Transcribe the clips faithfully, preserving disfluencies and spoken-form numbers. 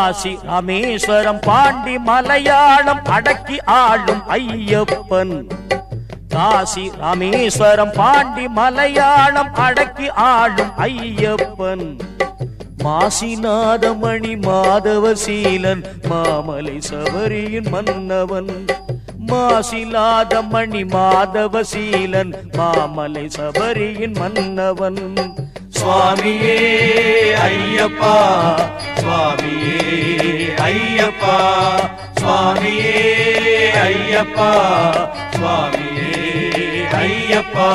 காசி ராமேஸ்வரம் பாண்டி மலையாளம் அடக்கி ஆளும் ஐயப்பன். காசி ராமேஸ்வரம் பாண்டி மலையாளம் அடக்கி ஆளும் ஐயப்பன். மாசிநாதமணி மாதவசீலன் மாமலை சபரியின் மன்னவன். மாசிலாதமணி மாதவசீலன் மாமலை சபரியின் மன்னவன். சுவாமியே ஐயப்பா சுவாமியே ஐயப்பா சுவாமியே ஐயப்பா சுவாமியே ஐயப்பா.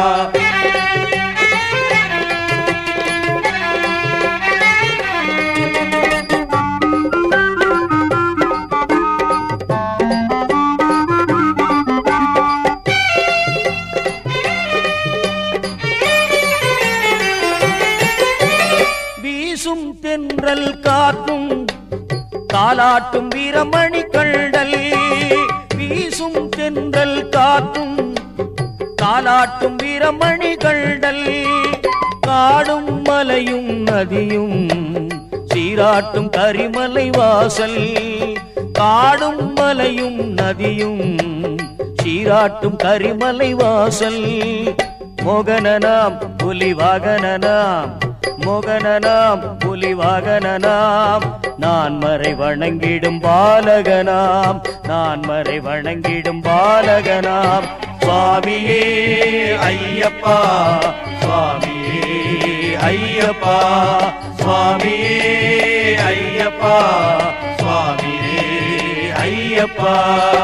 வீசும் தென்றல் காற்றும் தாலாட்டும் வீரமணி கண்டல். வீசும் தென்றல் காற்றும் தாலாட்டும் வீரமணி கண்டல். காடும் மலையும் நதியும் சீராட்டும் கரிமலை வாசல். காடும் மலையும் நதியும் சீராட்டும் கரிமலை வாசல். மோகனனாம் புலிவாகனனாம் மோகனனாம் புலிவாகனனாம். நான் மறை வணங்கிடும் பாலகனாம் நான் மறை வணங்கிடும் பாலகனாம். சுவாமியே ஐயப்பா சுவாமியே ஐயப்பா சுவாமியே ஐயப்பா சுவாமியே ஐயப்பா.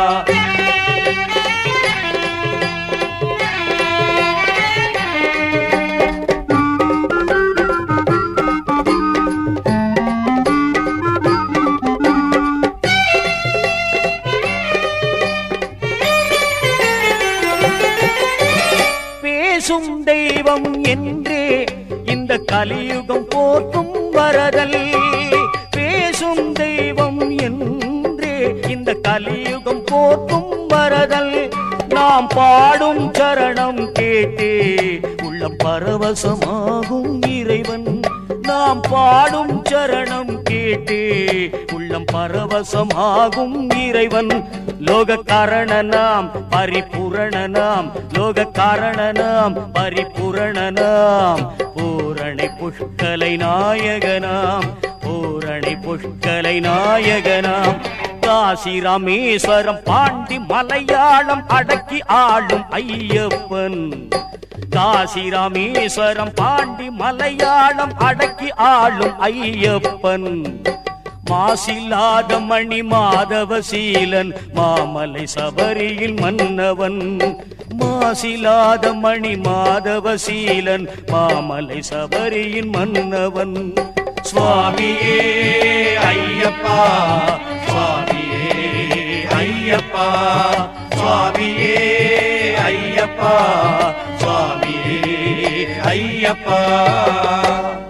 பேசும் தெய்வம் என்றே இந்த கலியுகம் போற்றும் வரதல். பேசும் தெய்வம் என்றே இந்த கலியுகம் போற்றும் வரதல். நாம் பாடும் சரணம் கேட்டே உள்ளம் பரவசமாகும் இறைவன். நாம் பாடும் சரணம் கேட்டே உள்ளம் பரவசமாகும் இறைவன். லோக காரணனாம் பரிபூரணனாம் லோக காரணனாம் பரிபூரணனாம். பூரணை புஷ்கலை நாயகனாம் பூரணை புஷ்கலை நாயகனாம். காசி ராமேஸ்வரம் பாண்டி மலையாளம் அடக்கி ஆளும் ஐயப்பன். காசி ராமேஸ்வரம் பாண்டி மலையாளம் அடக்கி ஆளும் ஐயப்பன். மாசில்லாத மணி மாதவசீலன் மாமலை சபரியில் மன்னவன். மாசில்லாத மணி மாதவசீலன் மாமலை சபரியின் மன்னவன். சுவாமியே ஐயப்பா சுவாமியே ஐயப்பா சுவாமியே ஐயப்பா சுவாமியே ஐயப்பா.